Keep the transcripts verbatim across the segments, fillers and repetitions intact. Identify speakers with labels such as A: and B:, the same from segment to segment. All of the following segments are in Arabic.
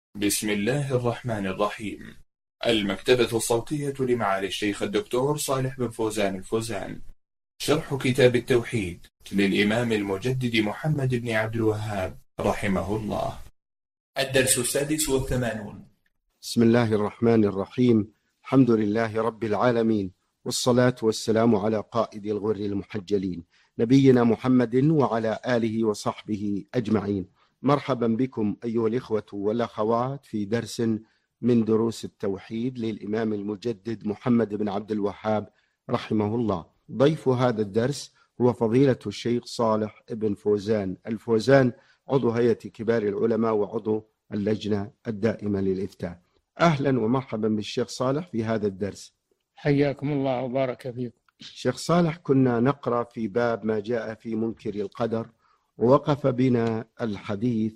A: بسم الله الرحمن الرحيم. المكتبة الصوتية لمعالي الشيخ الدكتور صالح بن فوزان الفوزان. شرح كتاب التوحيد للإمام المجدد محمد بن عبد الوهاب رحمه الله. الدرس السادس والثمانون.
B: بسم الله الرحمن الرحيم. الحمد لله رب العالمين، والصلاة والسلام على قائد الغر المحجلين نبينا محمد وعلى آله وصحبه أجمعين. مرحبا بكم أيها الإخوة والأخوات في درس من دروس التوحيد للإمام المجدد محمد بن عبد الوهاب رحمه الله. ضيف هذا الدرس هو فضيلة الشيخ صالح بن فوزان الفوزان، عضو هيئة كبار العلماء وعضو اللجنة الدائمة للإفتاء. أهلا ومرحبا بالشيخ صالح في هذا الدرس.
C: حياكم الله وبارك فيكم.
B: شيخ صالح، كنا نقرأ في باب ما جاء في منكر القدر، ووقف بنا الحديث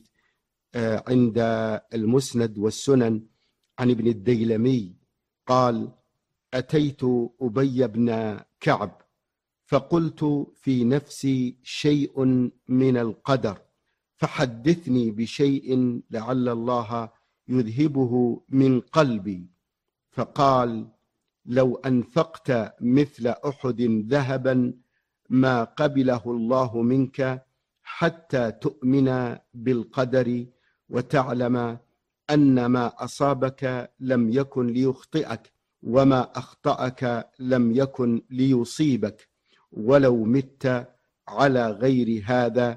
B: عند المسند والسنن عن ابن الديلمي قال: أتيت أبي بن كعب فقلت في نفسي شيء من القدر، فحدثني بشيء لعل الله يذهبه من قلبي. فقال: لو أنفقت مثل أحد ذهبا ما قبله الله منك حتى تؤمن بالقدر وتعلم أن ما أصابك لم يكن ليخطئك وما أخطأك لم يكن ليصيبك، ولو مت على غير هذا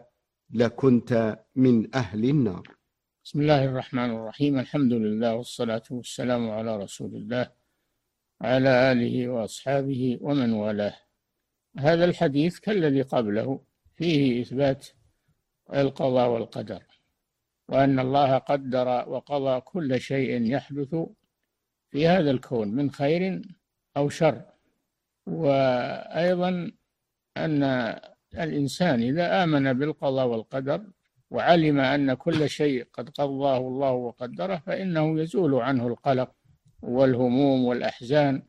B: لكنت من أهل النار.
C: بسم الله الرحمن الرحيم. الحمد لله والصلاة والسلام على رسول الله وعلى آله وأصحابه ومن والاه. هذا الحديث كالذي قبله فيه إثبات القضاء والقدر، وأن الله قدر وقضى كل شيء يحدث في هذا الكون من خير أو شر، وأيضا أن الإنسان إذا آمن بالقضاء والقدر وعلم أن كل شيء قد قضاه الله وقدره فإنه يزول عنه القلق والهموم والأحزان،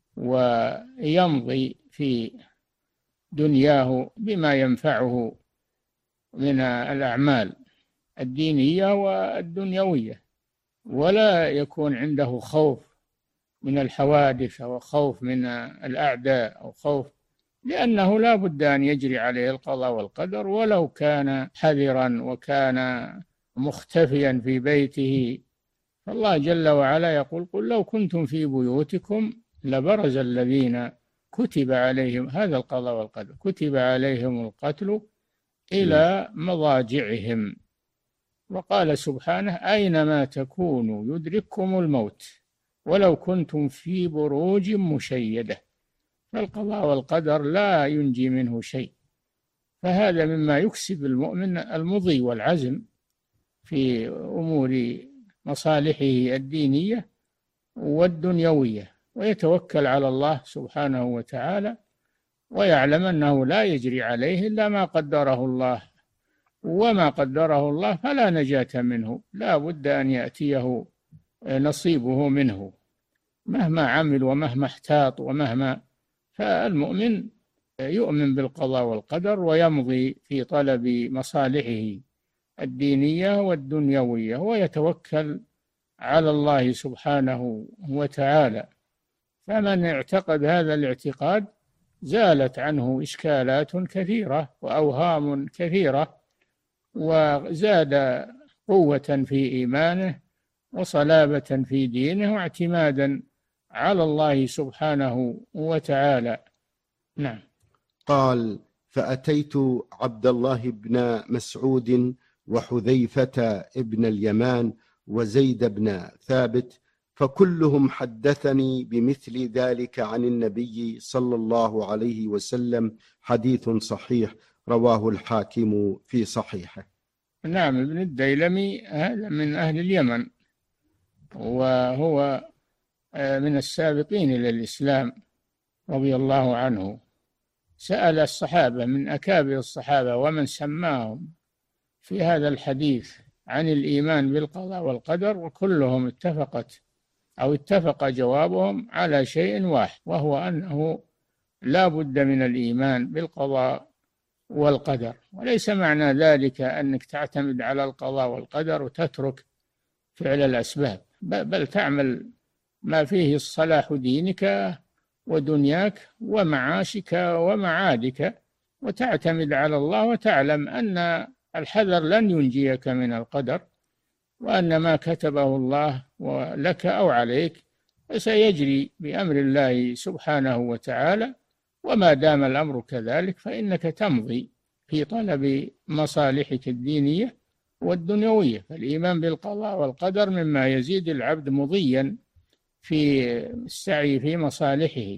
C: ويمضي في دنياه بما ينفعه من الأعمال الدينية والدنيوية، ولا يكون عنده خوف من الحوادث أو خوف من الأعداء أو خوف، لأنه لا بد أن يجري عليه القضاء والقدر ولو كان حذرا وكان مختفيا في بيته. فالله جل وعلا يقول: قل لو كنتم في بيوتكم لبرز الذين كتب عليهم هذا القضاء والقدر كتب عليهم القتل إلى مضاجعهم. وقال سبحانه: أينما تكونوا يدرككم الموت ولو كنتم في بروج مشيدة. فالقضاء والقدر لا ينجي منه شيء، فهذا مما يكسب المؤمن المضي والعزم في أمور مصالحه الدينية والدنيوية، ويتوكل على الله سبحانه وتعالى، ويعلم أنه لا يجري عليه إلا ما قدره الله، وما قدره الله فلا نجاة منه، لا بد أن يأتيه نصيبه منه مهما عمل ومهما احتاط ومهما. فالمؤمن يؤمن بالقضاء والقدر ويمضي في طلب مصالحه الدينية والدنيوية، ويتوكل على الله سبحانه وتعالى. فمن اعتقد هذا الاعتقاد زالت عنه إشكالات كثيرة وأوهام كثيرة، وزاد قوة في إيمانه وصلابة في دينه واعتمادا على الله سبحانه وتعالى. نعم.
B: قال: فأتيت عبد الله بن مسعود وحذيفة بن اليمان وزيد بن ثابت، فكلهم حدثني بمثل ذلك عن النبي صلى الله عليه وسلم، حديث صحيح رواه الحاكم في صحيحه.
C: نعم. ابن الديلمي هذا من أهل اليمن، وهو من السابقين إلى الإسلام رضي الله عنه. سأل الصحابة من أكابر الصحابة ومن سماهم في هذا الحديث عن الإيمان بالقضاء والقدر، وكلهم اتفقت أو اتفق جوابهم على شيء واحد، وهو أنه لا بد من الإيمان بالقضاء والقدر. وليس معنى ذلك أنك تعتمد على القضاء والقدر وتترك فعل الأسباب، بل تعمل ما فيه صلاح دينك ودنياك ومعاشك ومعادك، وتعتمد على الله، وتعلم أن الحذر لن ينجيك من القدر، وأن ما كتبه الله لك أو عليك سيجري بأمر الله سبحانه وتعالى. وما دام الأمر كذلك فإنك تمضي في طلب مصالحك الدينية والدنيوية. فالإيمان بالقضاء والقدر مما يزيد العبد مضيا في السعي في مصالحه.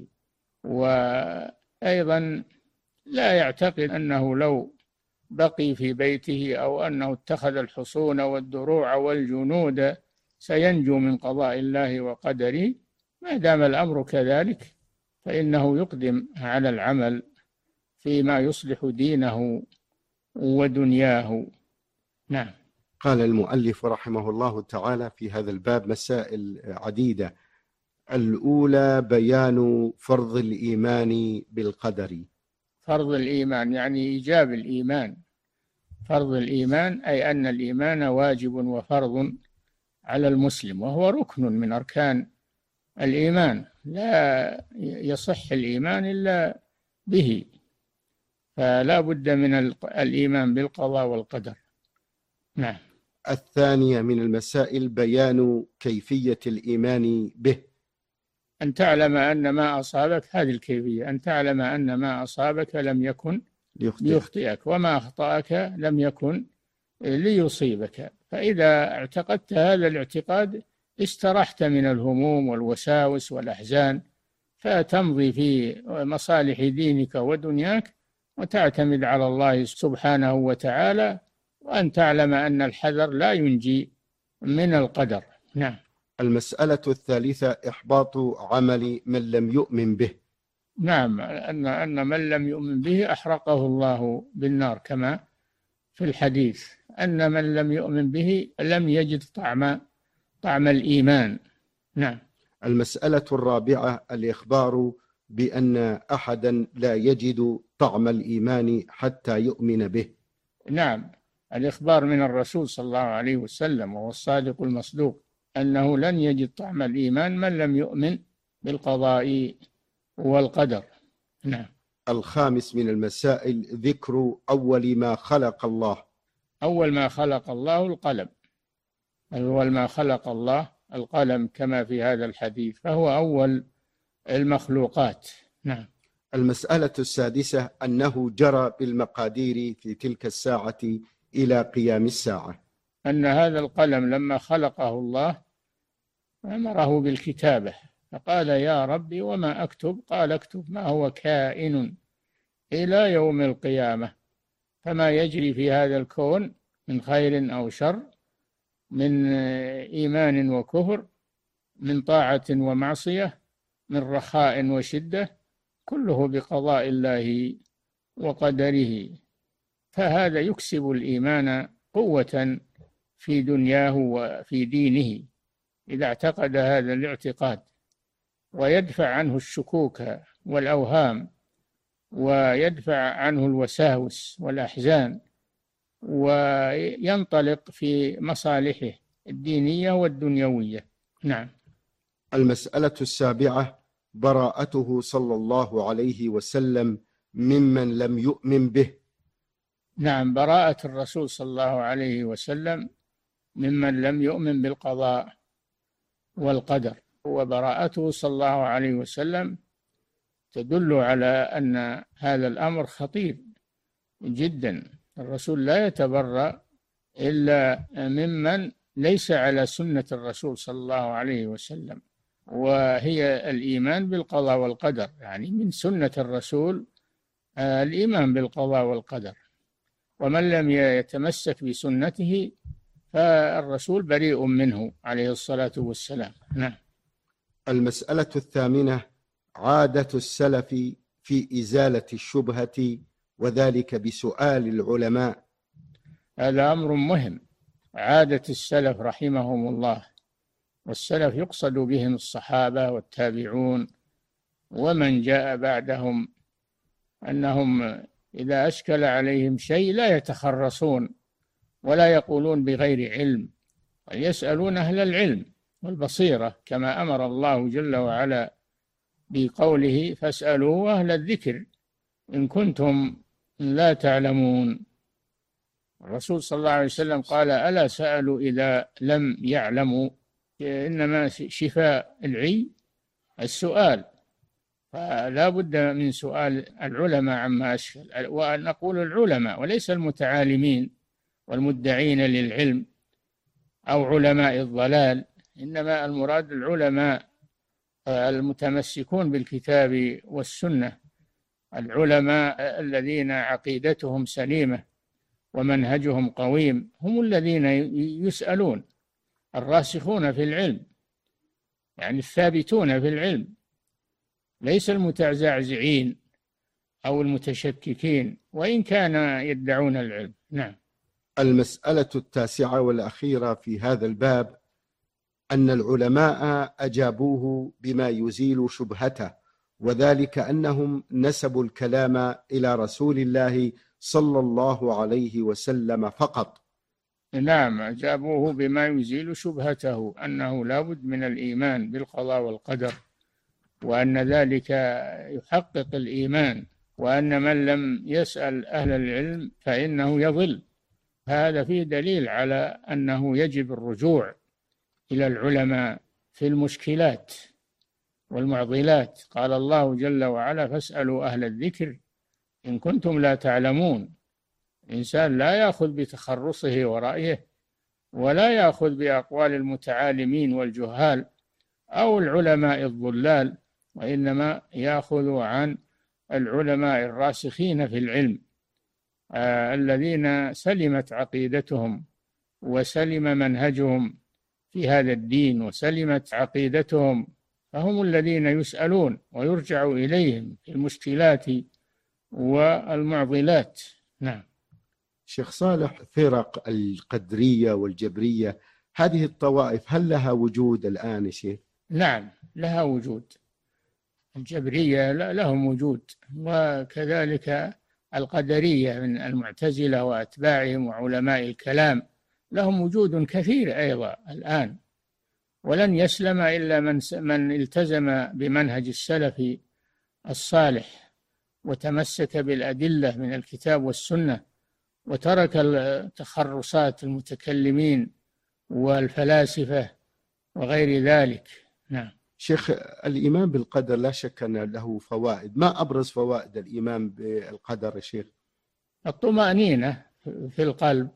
C: وأيضا لا يعتقد أنه لو بقي في بيته أو أنه اتخذ الحصون والدروع والجنود سينجو من قضاء الله وقدره. ما دام الأمر كذلك فإنه يقدم على العمل فيما يصلح دينه ودنياه. نعم.
B: قال المؤلف رحمه الله تعالى في هذا الباب مسائل عديدة. الأولى بيان فرض الإيمان بالقدر.
C: فرض الإيمان يعني إيجاب الإيمان. فرض الإيمان أي أن الإيمان واجب وفرض على المسلم، وهو ركن من أركان الإيمان، لا يصح الإيمان إلا به، فلا بد من الإيمان بالقضاء والقدر. نعم.
B: الثانية من المسائل بيان كيفية الإيمان به.
C: أن تعلم أن ما أصابك، هذه الكيفية، أن تعلم أن ما أصابك لم يكن ليخطئك، وما أخطأك لم يكن ليصيبك. فإذا اعتقدت هذا الاعتقاد استرحت من الهموم والوساوس والأحزان، فتمضي في مصالح دينك ودنياك وتعتمد على الله سبحانه وتعالى، وأن تعلم أن الحذر لا ينجي من القدر. نعم.
B: المسألة الثالثة إحباط عمل من لم يؤمن به.
C: نعم، أن أن من لم يؤمن به أحرقه الله بالنار، كما في الحديث أن من لم يؤمن به لم يجد طعم طعم الإيمان. نعم.
B: المسألة الرابعة الإخبار بأن أحدا لا يجد طعم الإيمان حتى يؤمن به.
C: نعم، الإخبار من الرسول صلى الله عليه وسلم وهو الصادق المصدوق أنه لن يجد طعم الإيمان من لم يؤمن بالقضاء والقدر. نعم.
B: الخامس من المسائل ذكر أول ما خلق الله.
C: أول ما خلق الله القلم. أول ما خلق الله القلم كما في هذا الحديث، فهو أول المخلوقات. نعم.
B: المسألة السادسة أنه جرى بالمقادير في تلك الساعة إلى قيام الساعة.
C: أن هذا القلم لما خلقه الله أمره بالكتابة، فقال يا ربي وما أكتب؟ قال اكتب ما هو كائن إلى يوم القيامة، فما يجري في هذا الكون من خير أو شر، من إيمان وكفر، من طاعة ومعصية، من رخاء وشدة، كله بقضاء الله وقدره. فهذا يكسب الإيمان قوة في دنياه وفي دينه إذا اعتقد هذا الاعتقاد، ويدفع عنه الشكوك والأوهام، ويدفع عنه الوساوس والأحزان، وينطلق في مصالحه الدينية والدنيوية. نعم.
B: المسألة السابعة براءته صلى الله عليه وسلم ممن لم يؤمن به.
C: نعم، براءة الرسول صلى الله عليه وسلم ممن لم يؤمن بالقضاء والقدر، وبراءته صلى الله عليه وسلم تدل على أن هذا الأمر خطير جدا. الرسول لا يتبرأ إلا ممن ليس على سنة الرسول صلى الله عليه وسلم، وهي الإيمان بالقضاء والقدر، يعني من سنة الرسول الإيمان بالقضاء والقدر. ومن لم يتمسك بسنته فالرسول بريء منه عليه الصلاة والسلام. نعم.
B: المسألة الثامنة عادة السلف في إزالة الشبهة، وذلك بسؤال العلماء.
C: هذا أمر مهم. عادة السلف رحمهم الله، والسلف يقصد بهم الصحابة والتابعون ومن جاء بعدهم، أنهم إذا أشكل عليهم شيء لا يتخرصون ولا يقولون بغير علم، يسألون أهل العلم والبصيرة، كما أمر الله جل وعلا بقوله فاسألوا أهل الذكر إن كنتم لا تعلمون. الرسول صلى الله عليه وسلم قال ألا سألوا إذا لم يعلموا، إنما شفاء العي السؤال، فلا بد من سؤال العلماء عما أشكل، وأن نقول العلماء وليس المتعالمين والمدعين للعلم أو علماء الضلال، إنما المراد العلماء المتمسكون بالكتاب والسنة، العلماء الذين عقيدتهم سليمة ومنهجهم قويم، هم الذين يسألون، الراسخون في العلم، يعني الثابتون في العلم، ليس المتزعزعين أو المتشككين وإن كان يدعون العلم. نعم.
B: المسألة التاسعة والأخيرة في هذا الباب أن العلماء أجابوه بما يزيل شبهته، وذلك أنهم نسبوا الكلام إلى رسول الله صلى الله عليه وسلم فقط.
C: نعم، أجابوه بما يزيل شبهته، أنه لا بد من الإيمان بالقضاء والقدر، وأن ذلك يحقق الإيمان، وأن من لم يسأل أهل العلم فإنه يضل. هذا فيه دليل على أنه يجب الرجوع إلى العلماء في المشكلات والمعضلات. قال الله جل وعلا فاسألوا أهل الذكر إن كنتم لا تعلمون. الإنسان لا يأخذ بتخرصه ورأيه، ولا يأخذ بأقوال المتعالمين والجهال أو العلماء الضلال، وإنما يأخذ عن العلماء الراسخين في العلم، آه الذين سلمت عقيدتهم وسلم منهجهم في هذا الدين وسلمت عقيدتهم، فهم الذين يسألون ويرجع إليهم في المشكلات والمعضلات. نعم.
B: شيخ صالح، فرق القدرية والجبرية، هذه الطوائف هل لها وجود الآن شيخ؟
C: نعم لها وجود، الجبرية لهم وجود، وكذلك القدرية من المعتزلة وأتباعهم وعلماء الكلام لهم وجود كثير أيضا الآن، ولن يسلم إلا من من التزم بمنهج السلف الصالح وتمسك بالأدلة من الكتاب والسنة، وترك تخرصات المتكلمين والفلاسفة وغير ذلك. نعم.
B: شيخ، الإيمان بالقدر لا شك أن له فوائد، ما أبرز فوائد الإيمان بالقدر يا شيخ؟
C: الطمأنينة في القلب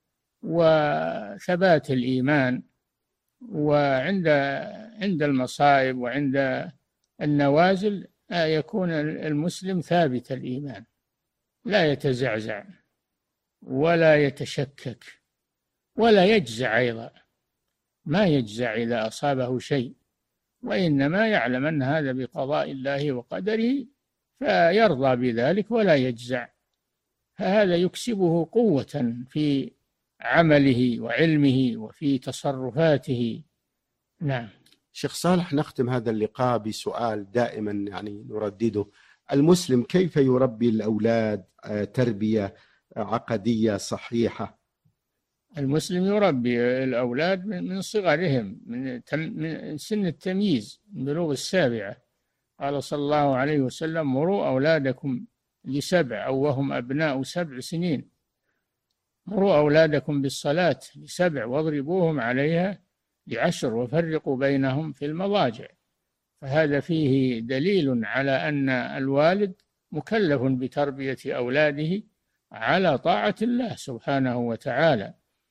C: وثبات الإيمان، وعند عند المصائب وعند النوازل يكون المسلم ثابت الإيمان، لا يتزعزع ولا يتشكك ولا يجزع أيضا، ما يجزع إذا أصابه شيء، وإنما يعلم أن هذا بقضاء الله وقدره فيرضى بذلك ولا يجزع، فهذا يكسبه قوة في عمله وعلمه وفي تصرفاته. نعم.
B: شيخ صالح، نختم هذا اللقاء بسؤال دائما يعني نردده: المسلم كيف يربي الأولاد تربية عقدية صحيحة؟
C: المسلم يربي الأولاد من صغرهم، من من سن التمييز، من بلوغ السابعة. قال صلى الله عليه وسلم مروا أولادكم لسبع أو وهم أبناء سبع سنين، مروا أولادكم بالصلاة لسبع واضربوهم عليها لعشر وفرقوا بينهم في المضاجع. فهذا فيه دليل على أن الوالد مكلف بتربية أولاده على طاعة الله سبحانه وتعالى،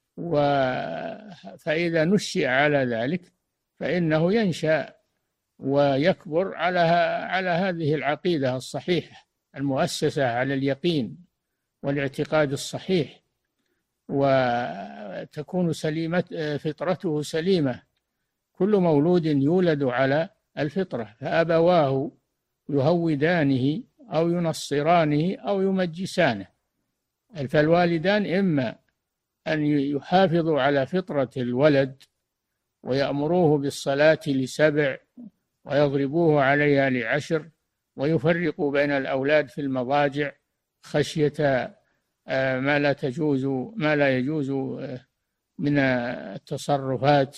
C: فإذا نشئ على ذلك فإنه ينشأ ويكبر على على هذه العقيدة الصحيحة المؤسسة على اليقين والاعتقاد الصحيح، وتكون سليمة فطرته سليمة. كل مولود يولد على الفطرة، فأبواه يهودانه أو ينصرانه أو يمجسانه. فالوالدان إما أن يحافظوا على فطرة الولد ويأمروه بالصلاة لسبع ويضربوه عليها لعشر ويفرقوا بين الأولاد في المضاجع خشية ما لا تجوز ما لا يجوز من التصرفات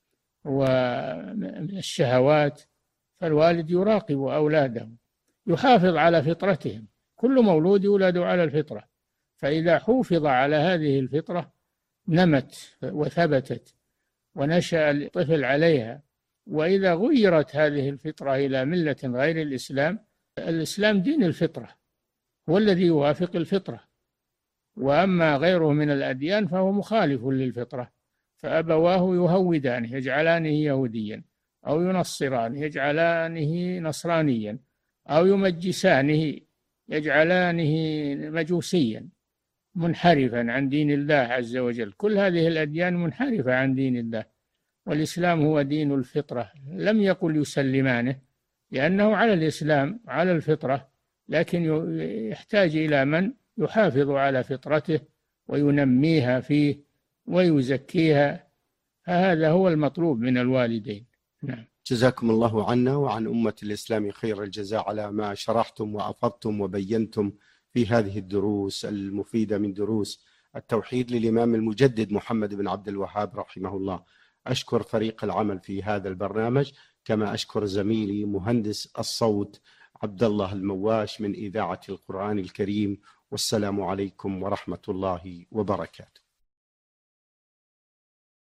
C: ومن الشهوات، فالوالد يراقب أولاده، يحافظ على فطرتهم. كل مولود يولد على الفطرة، فإذا حوفظ على هذه الفطرة نمت وثبتت ونشأ الطفل عليها. وإذا غيرت هذه الفطرة إلى ملة غير الإسلام، الإسلام دين الفطرة، هو الذي يوافق الفطرة، وأما غيره من الأديان فهو مخالف للفطرة، فأبواه يهودانه يجعلانه يهوديا، أو ينصرانه يجعلانه نصرانيا، أو يمجسانه يجعلانه مجوسيا، منحرفا عن دين الله عز وجل. كل هذه الأديان منحرفة عن دين الله، والإسلام هو دين الفطرة. لم يقل يسلمانه لأنه على الإسلام على الفطرة، لكن يحتاج إلى من يحافظ على فطرته وينميها فيه ويزكيها، فهذا هو المطلوب من الوالدين. نعم.
B: جزاكم الله عنا وعن أمة الإسلام خير الجزاء على ما شرحتم وأفضتم وبينتم في هذه الدروس المفيدة من دروس التوحيد للإمام المجدد محمد بن عبد الوهاب رحمه الله. أشكر فريق العمل في هذا البرنامج، كما أشكر زميلي مهندس الصوت عبد الله المواش من إذاعة القرآن الكريم. والسلام عليكم ورحمة الله وبركاته.